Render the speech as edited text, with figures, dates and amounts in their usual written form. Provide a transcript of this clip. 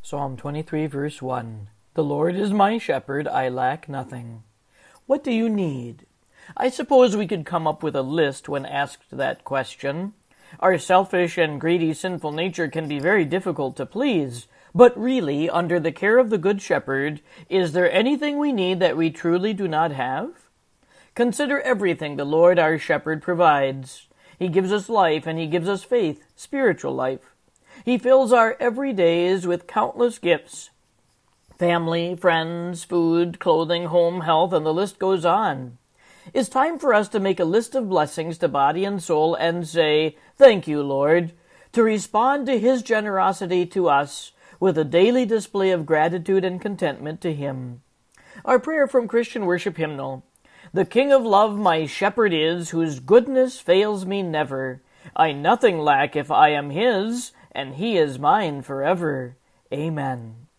Psalm 23, verse 1. The Lord is my shepherd, I lack nothing. What do you need? I suppose we could come up with a list when asked that question. Our selfish and greedy sinful nature can be very difficult to please, but really, under the care of the Good Shepherd, is there anything we need that we truly do not have? Consider everything the Lord our Shepherd provides. He gives us life, and He gives us faith, spiritual life. He fills our every days with countless gifts. Family, friends, food, clothing, home, health, and the list goes on. It's time for us to make a list of blessings to body and soul and say, "Thank you, Lord," to respond to His generosity to us with a daily display of gratitude and contentment to Him. Our prayer from Christian Worship Hymnal. The King of love my shepherd is, whose goodness fails me never. I nothing lack if I am His, and He is mine forever. Amen.